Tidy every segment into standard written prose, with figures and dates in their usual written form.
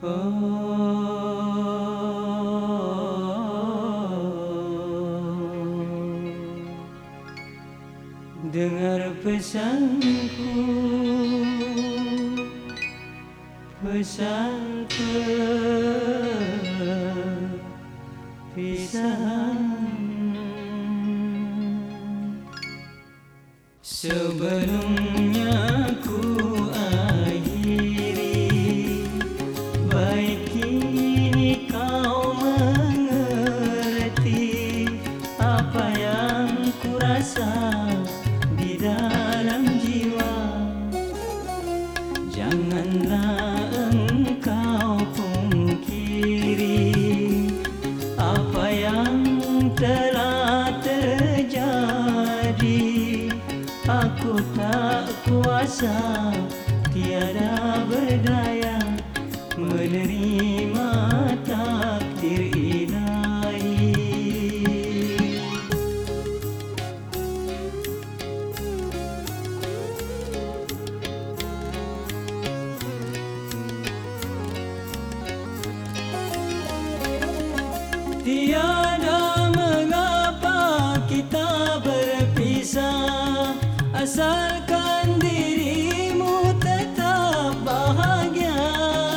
Dengar pesanku, pesan perpisahan. Sebelumnya ku akhiri, baik kini kau mengerti apa yang ku rasa di dalam jiwa. Janganlah engkau pungkiri apa yang telah terjadi. Aku tak kuasa, tiada berdaya menerima takdir ilahi. Tiada mengapa kita berpisah, asalkan dirimu tetap bahagia.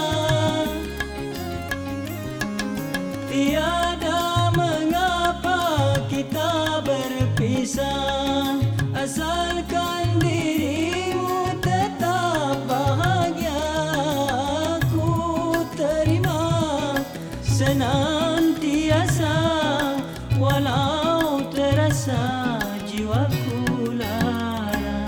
Tiada mengapa kita berpisah, asalkan dirimu tetap bahagia. Ku terima senantiasa walau terasa jiwaku lara.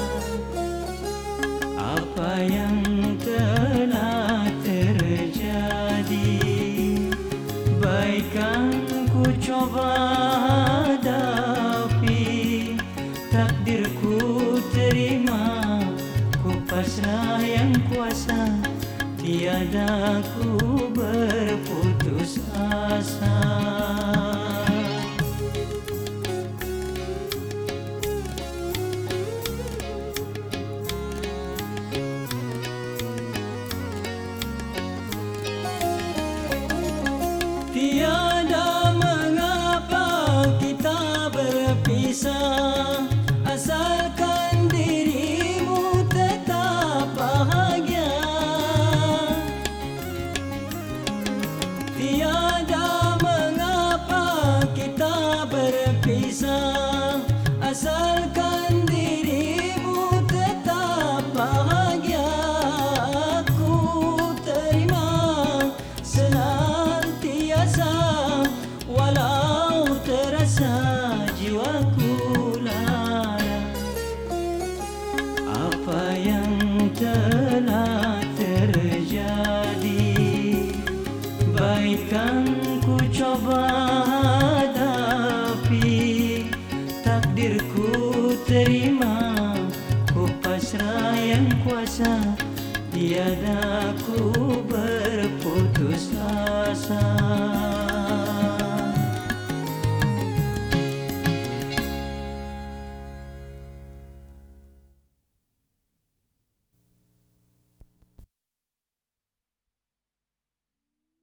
Apa yang telah terjadi, baikkan ku coba hadapi. Takdirku terima, ku pasrah yang kuasa, tiada ku berputus asa.